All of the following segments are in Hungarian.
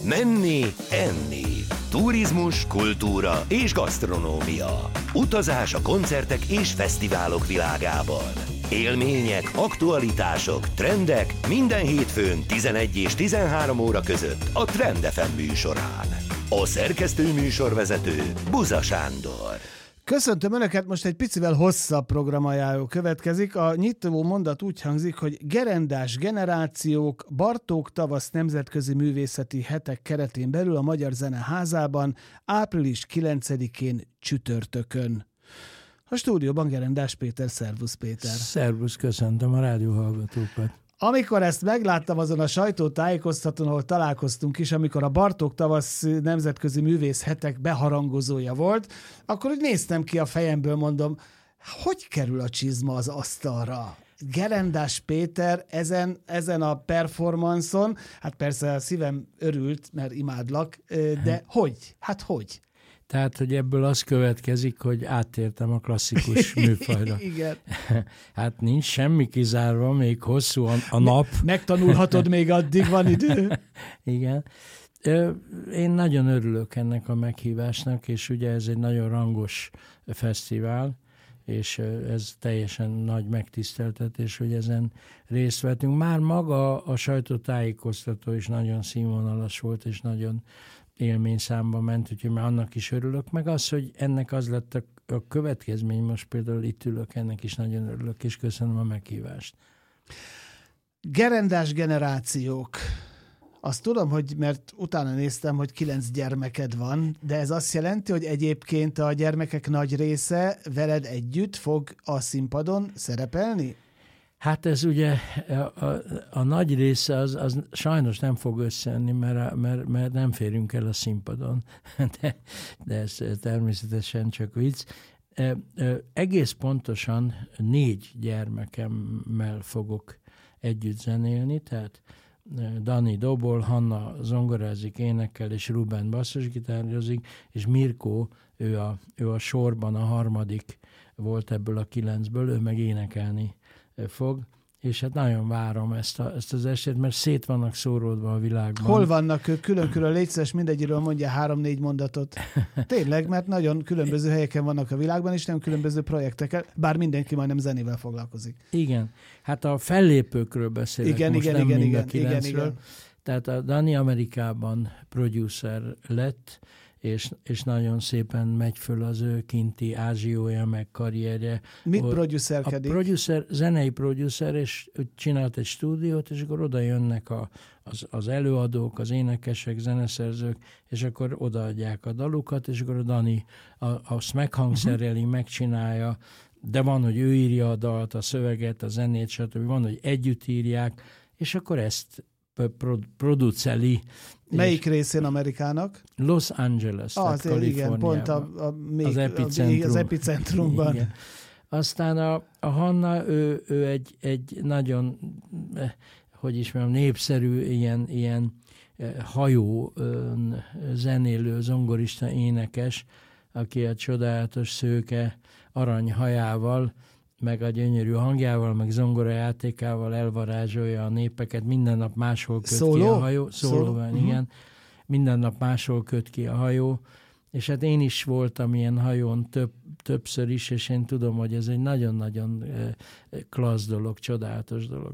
Menni, enni. Turizmus, kultúra és gasztronómia. Utazás a koncertek és fesztiválok világában. Élmények, aktualitások, trendek minden hétfőn 11 és 13 óra között a Trend FM műsorán. A szerkesztő műsorvezető Buza Sándor. Köszöntöm Önöket, most egy picivel hosszabb programajánló következik. A nyitó mondat úgy hangzik, hogy gerendás generációk Bartók Tavasz nemzetközi művészeti hetek keretén belül a Magyar Zeneházában április 9-én csütörtökön. A stúdióban Gerendás Péter. Szervusz Péter! Szervusz, köszöntöm a rádióhallgatókat! Amikor ezt megláttam azon a sajtótájékoztatón, ahol találkoztunk is, amikor a Bartók Tavasz nemzetközi művész hetek beharangozója volt, akkor úgy néztem ki a fejemből, mondom, hogy kerül a csizma az asztalra? Gerendás Péter ezen a performanszon, hát persze a szívem örült, mert imádlak, de hogy? Hát hogy? Tehát, hogy ebből az következik, hogy áttértem a klasszikus műfajra. Igen. Hát nincs semmi kizárva, még hosszú a nap. Megtanulhatod még addig, van idő. Igen. Én nagyon örülök ennek a meghívásnak, és ugye ez egy nagyon rangos fesztivál, és ez teljesen nagy megtiszteltetés, hogy ezen részt vettünk. Már maga a sajtótájékoztató is nagyon színvonalas volt, és nagyon élményszámba ment, úgyhogy már annak is örülök. Meg az, hogy ennek az lett a következmény, most például itt ülök, ennek is nagyon örülök, és köszönöm a meghívást. Gerendás generációk. Azt tudom, hogy mert utána néztem, hogy 9 gyermeked van, de ez azt jelenti, hogy egyébként a gyermekek nagy része veled együtt fog a színpadon szerepelni? Hát ez ugye a nagy része az sajnos nem fog összejönni, mert nem férünk el a színpadon, de ez természetesen csak vicc. Egész pontosan 4 gyermekemmel fogok együtt zenélni, tehát Dani dobol, Hanna zongorázik, énekel, és Ruben basszusgitározik, és Mirko, ő a sorban a harmadik volt ebből a 9-ből, ő meg énekelni fog, és hát nagyon várom ezt az esélyt, mert szét vannak szóródva a világban. Hol vannak ők? Külön-külön légy szíves, mindegyiről mondja 3-4 mondatot. Tényleg, mert nagyon különböző helyeken vannak a világban, és nem különböző projektekkel, bár mindenki majdnem zenével foglalkozik. Igen, hát a fellépőkről beszélek igen, most, igen, nem igen, mind igen, a 9-ről. igen. Tehát a Dani Amerikában producer lett, és nagyon szépen megy föl az ő kinti ázsiója, meg karrierje. Mit producerkedik? A zenei producer, és csinált egy stúdiót, és akkor oda jönnek az előadók, az énekesek, zeneszerzők, és akkor odaadják a dalukat, és akkor a Dani azt meghangszereli, megcsinálja, de van, hogy ő írja a dalt, a szöveget, a zenét, stb. Van, hogy együtt írják, és akkor ezt produceli. Melyik részén Amerikának? Los Angeles, tehát Kaliforniában. Igen, pont az epicentrumban. Igen. Aztán a Hanna, ő egy nagyon, hogy is mondjam, népszerű ilyen hajó zenélő, zongorista, énekes, aki a csodálatos szőke aranyhajával, meg a gyönyörű hangjával, meg zongorajátékával elvarázsolja a népeket, minden nap máshol köt ki a hajó. Szólóban, igen. Minden nap máshol köt ki a hajó, és hát én is voltam ilyen hajón többször is, és én tudom, hogy ez egy nagyon-nagyon klassz dolog, csodálatos dolog.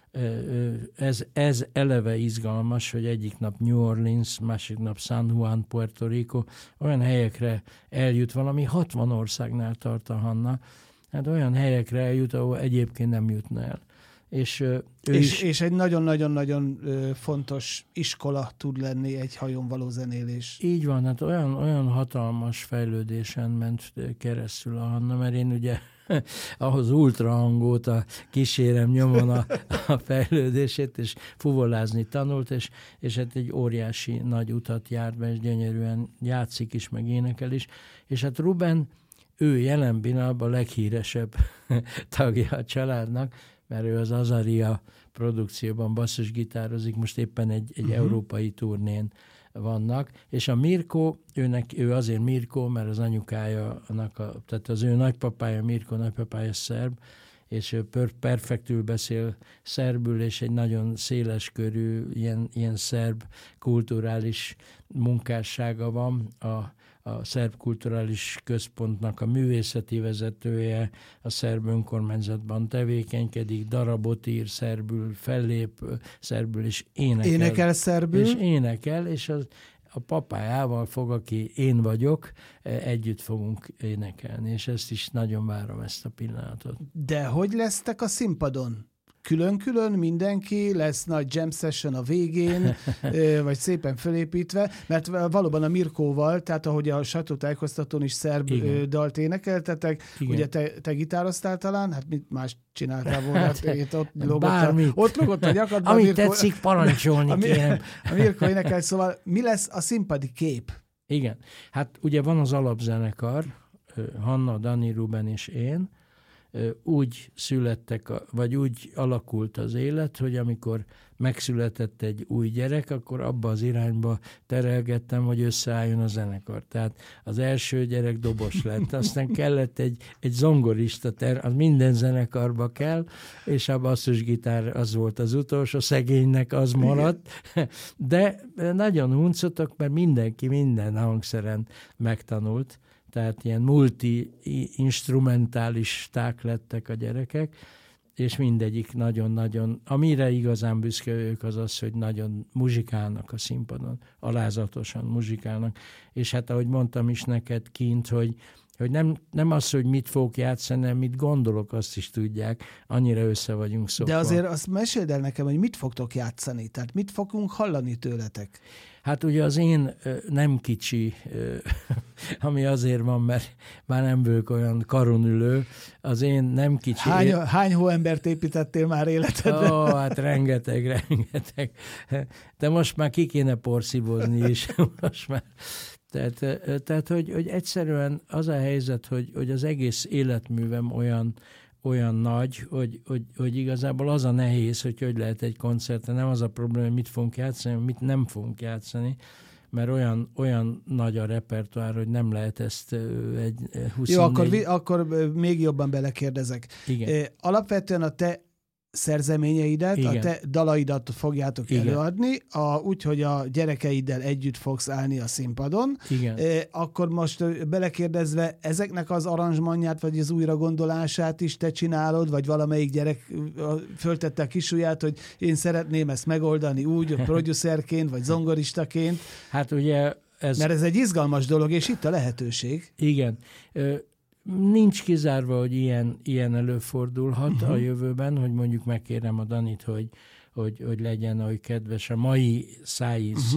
Ez eleve izgalmas, hogy egyik nap New Orleans, másik nap San Juan, Puerto Rico, olyan helyekre eljut, valami 60 országnál tart a Hanna, hát olyan helyekre eljut, ahol egyébként nem jutna el. És egy nagyon-nagyon-nagyon fontos iskola tud lenni egy hajón való zenélés. Így van, hát olyan hatalmas fejlődésen ment keresztül a Hanna, mert én ugye ahhoz ultrahangot kísérem nyomon a fejlődését, és fuvolázni tanult, és hát egy óriási nagy utat járt be, és gyönyörűen játszik is, meg énekel is. És hát Ruben, ő jelen pillanatban a leghíresebb tagja a családnak, mert ő az Azaria produkcióban basszusgitározik, most éppen egy európai turnén vannak, és a Mirko, ő azért Mirko, mert az anyukája, tehát az ő nagypapája, Mirko nagypapája szerb, és ő perfektül beszél szerbül, és egy nagyon széleskörű ilyen szerb kulturális munkássága van. A Szerb Kulturális Központnak a művészeti vezetője, a szerb önkormányzatban tevékenykedik, darabot ír szerbül, fellép szerbül, és énekel. Énekel szerbül? És énekel, és a papájával fog, aki én vagyok, együtt fogunk énekelni, és ezt is nagyon várom, ezt a pillanatot. De hogy lesztek a színpadon? Külön-külön mindenki, lesz nagy jam session a végén, vagy szépen fölépítve, mert valóban a Mirkóval, tehát ahogy a sajtótájékoztatón is szerb dalt énekeltetek, igen. Ugye te gitároztál talán, hát mit más csináltál volna? Ott logott a nyakadban. Amit tetszik, parancsolni kérem. A Mirkó énekel, szóval mi lesz a színpadi kép? Igen, hát ugye van az alapzenekar, Hanna, Dani, Ruben és én, úgy születtek, vagy úgy alakult az élet, hogy amikor megszületett egy új gyerek, akkor abba az irányba terelgettem, hogy összeálljon a zenekar. Tehát az első gyerek dobos lett, aztán kellett egy zongorista, az minden zenekarba kell, és a basszusgitár az volt az utolsó, szegénynek az maradt, de nagyon huncottak, mert mindenki minden hangszeren megtanult, tehát ilyen multi-instrumentálisták lettek a gyerekek, és mindegyik nagyon-nagyon, amire igazán büszke ők az, hogy nagyon muzsikálnak a színpadon, alázatosan muzsikálnak. És hát ahogy mondtam is neked kint, hogy nem az, hogy mit fogok játszani, hanem mit gondolok, azt is tudják, annyira össze vagyunk szokva. De azért azt meséld el nekem, hogy mit fogtok játszani, tehát mit fogunk hallani tőletek? Hát ugye az én nem kicsi, ami azért van, mert már nem vagyok olyan karonülő, az én nem kicsi... Hány hóembert építettél már életedre? Ó, hát rengeteg. De most már ki kéne porszívozni is. Most már. Tehát hogy egyszerűen az a helyzet, hogy az egész életművem olyan nagy, hogy igazából az a nehéz, hogy lehet egy koncerten, nem az a probléma, hogy mit fogunk játszani, mit nem fogunk játszani, mert olyan nagy a repertoár, hogy nem lehet ezt egy 24... Jó, akkor még jobban belekérdezek. Igen. Alapvetően a te szerzeményeidet, igen. A te dalaidat fogjátok igen. előadni, úgy, hogy a gyerekeiddel együtt fogsz állni a színpadon. Igen. Akkor most belekérdezve, ezeknek az aranzsmanját, vagy az újragondolását is te csinálod, vagy valamelyik gyerek föltette a kisujját, hogy én szeretném ezt megoldani úgy, producerként, vagy zongoristaként. Hát ugye mert ez egy izgalmas dolog, és itt a lehetőség. Igen. Nincs kizárva, hogy ilyen előfordulhat a jövőben, hogy mondjuk megkérem a Danit, hogy legyen oly kedves a mai szájíz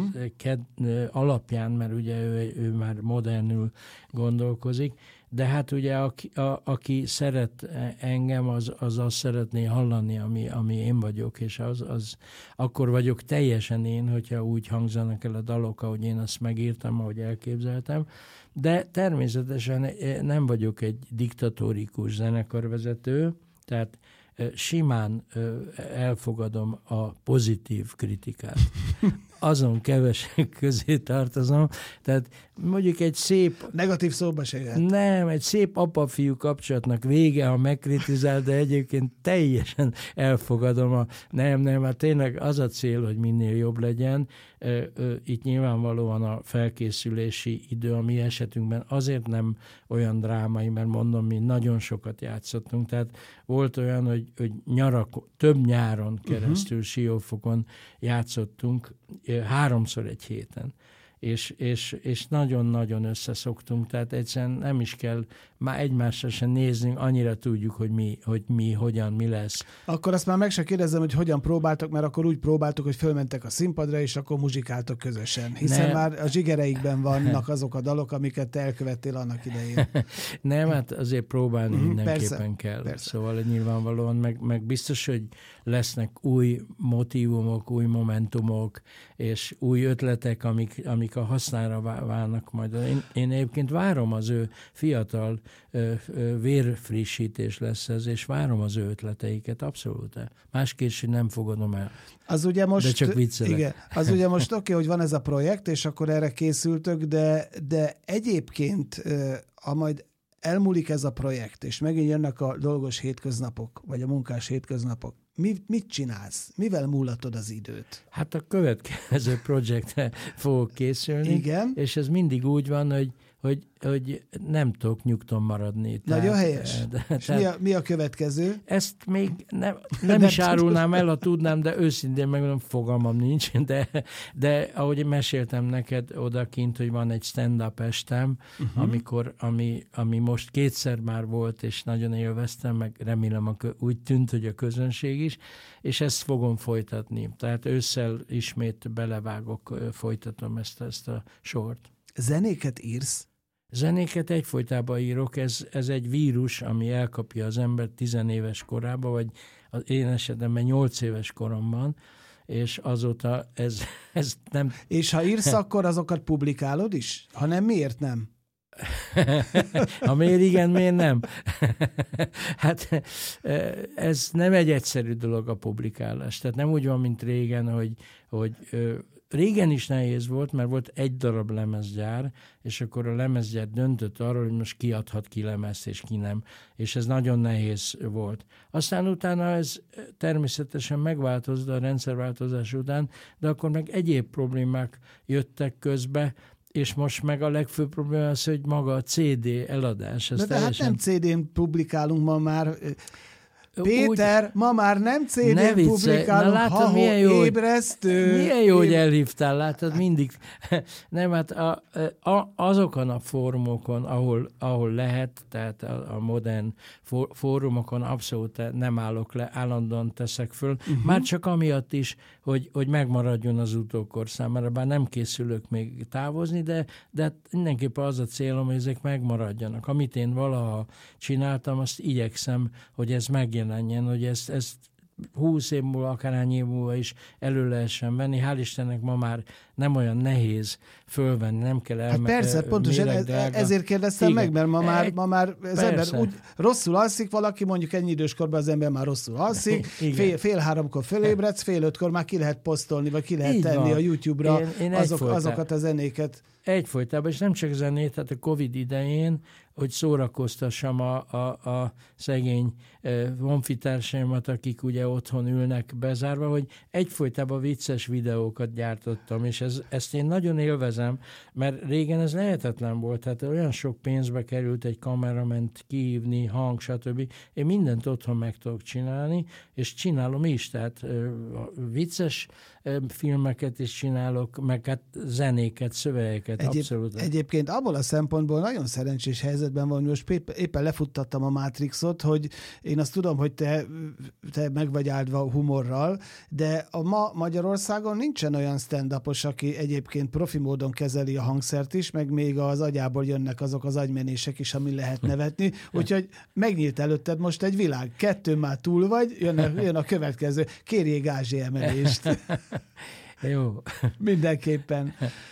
alapján, mert ugye ő már modernül gondolkozik, de hát ugye aki szeret engem, az azt szeretné hallani, ami én vagyok, és az akkor vagyok teljesen én, hogyha úgy hangzanak el a dalok, ahogy én azt megírtam, ahogy elképzeltem. De természetesen nem vagyok egy diktatórikus zenekarvezető, tehát simán elfogadom a pozitív kritikát. Azon kevesek közé tartozom. Tehát mondjuk egy szép... Negatív szóba se jöhet. Nem, egy szép apa-fiú kapcsolatnak vége, ha megkritizál, de egyébként teljesen elfogadom. Nem, hát tényleg az a cél, hogy minél jobb legyen. Itt nyilvánvalóan a felkészülési idő a mi esetünkben azért nem olyan drámai, mert mondom, mi nagyon sokat játszottunk. Tehát volt olyan, hogy több nyáron keresztül Siófokon játszottunk, 3-szor egy héten. És nagyon-nagyon összeszoktunk, tehát egyszerűen nem is kell már egymásra sem néznünk, annyira tudjuk, hogy mi hogyan, mi lesz. Akkor azt már meg se kérdezem, hogy hogyan próbáltak, mert akkor úgy próbáltuk, hogy fölmentek a színpadra, és akkor muzsikáltok közösen. Hiszen már a zsigereikben vannak azok a dalok, amiket te elkövettél annak idején. Nem, hát azért próbálni mindenképpen kell. Persze. Szóval nyilvánvalóan, meg biztos, hogy lesznek új motívumok, új momentumok, és új ötletek, amik a hasznára válnak majd. Én egyébként várom az ő fiatal vérfrissítés lesz ez, és várom az ő ötleteiket, abszolút. Másképp nem fogadom el. Az ugye most, de csak viccelek. Igen, az ugye most oké, hogy van ez a projekt, és akkor erre készültök, de egyébként, ha majd elmúlik ez a projekt, és megint jönnek a dolgos hétköznapok, vagy a munkás hétköznapok, mit csinálsz? Mivel múlatod az időt? Hát a következő projektre fogok készülni, Igen. És ez mindig úgy van, hogy nem tudok nyugton maradni. Nagyon helyes. És mi a következő? Ezt még nem is árulnám el, ha tudnám, de őszintén megmondom, fogalmam nincs, de ahogy meséltem neked odakint, hogy van egy stand-up estem, ami most kétszer már volt, és nagyon élveztem, meg remélem úgy tűnt, hogy a közönség is, és ezt fogom folytatni. Tehát ősszel ismét belevágok, folytatom ezt a sort. Zenéket írsz? Zenéket egyfolytában írok, ez egy vírus, ami elkapja az ember 10 éves korában, vagy az én esetemben 8 éves koromban, és azóta ez nem... És ha írsz, akkor azokat publikálod is? Ha nem, miért nem? Ha miért igen, miért nem? Hát ez nem egy egyszerű dolog a publikálás. Tehát nem úgy van, mint régen, hogy régen is nehéz volt, mert volt egy darab lemezgyár, és akkor a lemezgyár döntött arról, hogy most ki adhat ki lemezt, és ki nem. És ez nagyon nehéz volt. Aztán utána ez természetesen megváltozott a rendszerváltozás után, de akkor meg egyéb problémák jöttek közbe, és most meg a legfőbb probléma az, hogy maga a CD eladás. De teljesen... hát nem CD-n publikálunk ma már... Péter, ma már nem CD-n publikálunk, milyen jó, ébresztő. Milyen jó, hogy elhívtál, látod, mindig. Nem, hát azokon a fórumokon, ahol lehet, tehát a modern fórumokon abszolút nem állok le, állandóan teszek föl. Már csak amiatt is, hogy megmaradjon az utókor számára, bár nem készülök még távozni, de mindenképpen az a célom, hogy ezek megmaradjanak. Amit én valaha csináltam, azt igyekszem, hogy ez megjelenjen, hogy ezt 20 év múlva, akárhány év múlva is elő lehessen venni. Hál' Istennek ma már nem olyan nehéz fölvenni, nem kell elmenni. Hát persze, pontosan ezért kérdeztem meg, mert ma már az ember úgy rosszul alszik, valaki mondjuk ennyi időskorban az ember már rosszul alszik, fél háromkor fölébredsz, fél ötkor már ki lehet posztolni, vagy ki lehet tenni a YouTube-ra azokat a zenéket. Egyfolytában, és nem csak zenét, tehát a Covid idején, hogy szórakoztassam a szegény honfitársaimat, akik ugye otthon ülnek bezárva, hogy egyfolytában vicces videókat gyártottam, és ezt én nagyon élvezem, mert régen ez lehetetlen volt, tehát olyan sok pénzbe került egy kamerament kihívni, hang, stb. Én mindent otthon meg tudok csinálni, és csinálom is, tehát vicces filmeket is csinálok, meg hát zenéket, szövegeket, abszolút. Egyébként abból a szempontból nagyon szerencsés helyzetben van, most éppen lefuttattam a Matrixot, hogy én azt tudom, hogy te meg vagy áldva humorral, de ma Magyarországon nincsen olyan stand-upos, aki egyébként profi módon kezeli a hangszert is, meg még az agyából jönnek azok az agymenések is, amin lehet nevetni, úgyhogy megnyílt előtted most egy világ. 2 már túl vagy, jön a következő. Kérjél gázsi emelést. Jó. Mindenképpen.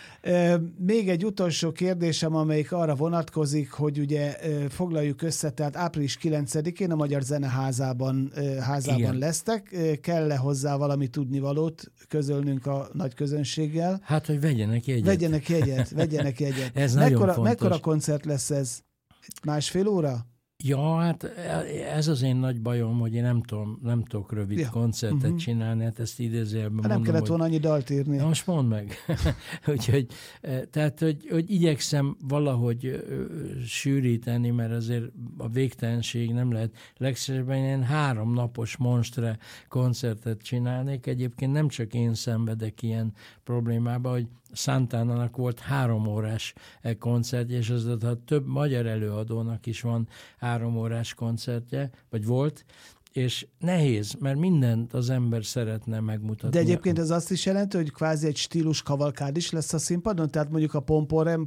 Még egy utolsó kérdésem, amelyik arra vonatkozik, hogy ugye foglaljuk össze, tehát április 9-én a Magyar Zeneházában lesztek. Kell-e hozzá valami tudnivalót közölnünk a nagy közönséggel? Hát, hogy vegyenek jegyet. Vegyenek jegyet. Ez nagyon fontos. Mekkora koncert lesz ez? 1,5 óra? Ja, hát ez az én nagy bajom, hogy én nem tudok rövid koncertet csinálni, hát ezt idézőjelben mondom. Nem kellett volna annyi dalt írni. Na most mondd meg. Úgyhogy, tehát, hogy igyekszem valahogy sűríteni, mert azért a végtelenség nem lehet. Legszívesebben én 3 napos monstre koncertet csinálnék. Egyébként nem csak én szenvedek ilyen problémába, hogy Santana-nak volt 3 órás koncertje, és az több magyar előadónak is van 3 órás koncertje, vagy volt, és nehéz, mert mindent az ember szeretne megmutatni. De egyébként ez azt is jelenti, hogy kvázi egy stílus kavalkád is lesz a színpadon? Tehát mondjuk a pomporem,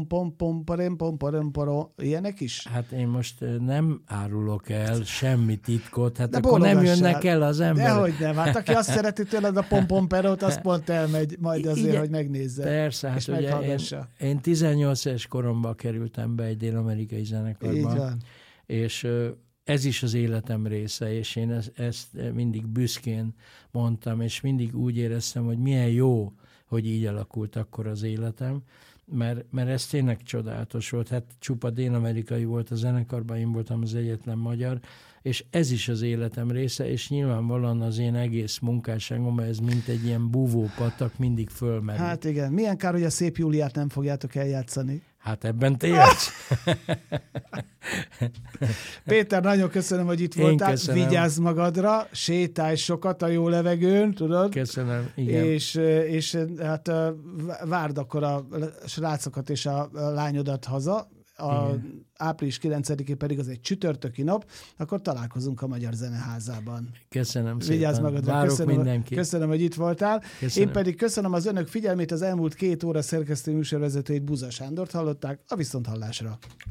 pomporem, ilyenek is? Hát én most nem árulok el semmi titkot, hát de akkor nem jönnek el az emberek. Dehogy nem, hát aki azt szereti tőled a pompomperót, az pont elmegy majd azért, igen, hogy megnézze. Persze, hát ugye én 18 éves koromban kerültem be egy dél-amerikai zenekarba. Így van. És ez is az életem része, és én ezt mindig büszkén mondtam, és mindig úgy éreztem, hogy milyen jó, hogy így alakult akkor az életem, mert ez tényleg csodálatos volt. Hát csupa dél-amerikai volt a zenekarban, én voltam az egyetlen magyar, és ez is az életem része, és nyilvánvalóan az én egész munkásságom, ez mint egy ilyen búvópatak mindig fölmerül. Hát igen, milyen kár, hogy a Szép Júliát nem fogjátok eljátszani. Hát ebben tévedsz. Péter, nagyon köszönöm, hogy itt voltál. Köszönöm. Vigyázz magadra, sétálj sokat a jó levegőn, tudod? Köszönöm, igen. És hát várd akkor a srácokat és a lányodat haza. Április 9-én pedig az egy csütörtöki nap, akkor találkozunk a Magyar Zeneházában. Köszönöm szépen. Vigyázz magadra. Várok mindenkit. Köszönöm, hogy itt voltál. Köszönöm. Én pedig köszönöm az önök figyelmét, az elmúlt 2 óra szerkesztő műsorvezetőjét, Buza Sándort hallották, a viszonthallásra.